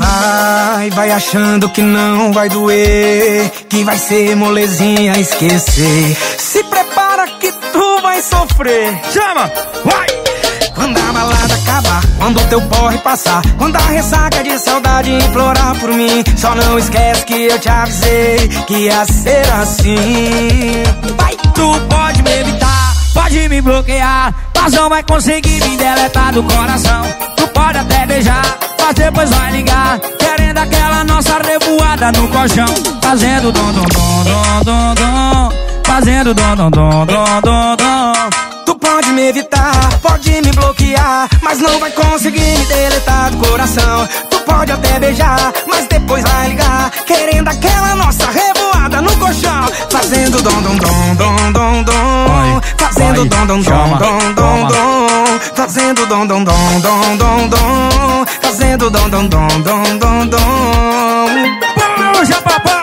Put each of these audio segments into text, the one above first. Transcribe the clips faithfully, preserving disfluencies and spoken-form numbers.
Vai, vai achando que não vai doer, que vai ser molezinha esquecer. Se prepara que tu vai sofrer. Chama, vai! Quando a balada acabar, quando o teu porre passar, quando a ressaca de saudade implorar por mim, só não esquece que eu te avisei que ia ser assim. Vai, tu pode me evitar, pode me bloquear, mas não vai conseguir me deletar do coração. Tu pode até beijar, mas depois vai ligar, querendo aquela nossa revoada no colchão. Fazendo dom dom dom dom dom dom, fazendo dom dom dom dom dom dom. Tu pode me evitar, pode me bloquear, mas não vai conseguir me deletar do coração. Tu pode até beijar, mas depois vai ligar, querendo aquela nossa revoada no colchão. Fazendo dom dom dom dom dom dom, fazendo dom dom dom dom dom dom, fazendo dom dom dom dom dom dom, fazendo dom dom dom dom dom dom. Puxa, papai!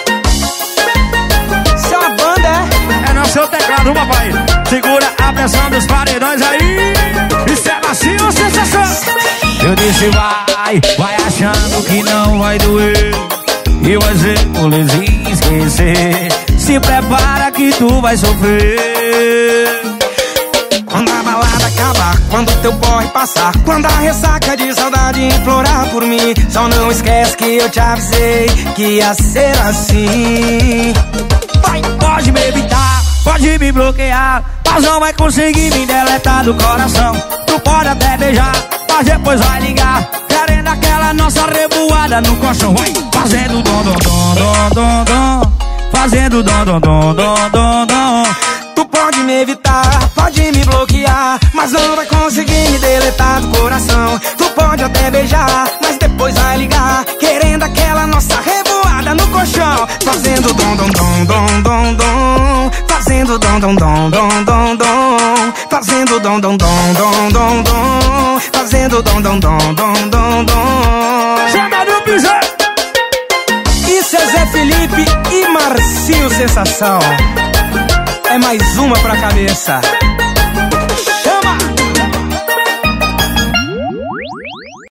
Isso é uma banda, é? É no seu teclado, papai. Segura a pressão dos paredões aí. Isso é macio ou sensação? Eu disse vai, vai achando que não vai doer, e vai ser molezinha esquecer. Se prepara que tu vai sofrer. Quando a balada acabar, quando teu porre passar, quando a ressaca de saudade implorar por mim, só não esquece que eu te avisei que ia ser assim. Vai, pode me evitar, pode me bloquear, mas não vai conseguir me deletar do coração. Tu pode até beijar, mas depois vai ligar, querendo aquela nossa revoada no colchão. Vai, fazendo dom dom dom dom dom dom, fazendo dom dom dom dom dom dom. Tu pode me evitar, pode me bloquear, mas não vai conseguir me deletar do coração. Tu pode até beijar, mas depois vai ligar, querendo aquela nossa revoada no colchão. Fazendo dom dom dom dom dom dom, fazendo dom dom dom dom dom dom, fazendo dom dom dom dom dom dom, fazendo dom dom dom dom dom dom. Chama no piseiro! Isso é Zé Felipe e Marcinho Sensação. É mais uma pra cabeça.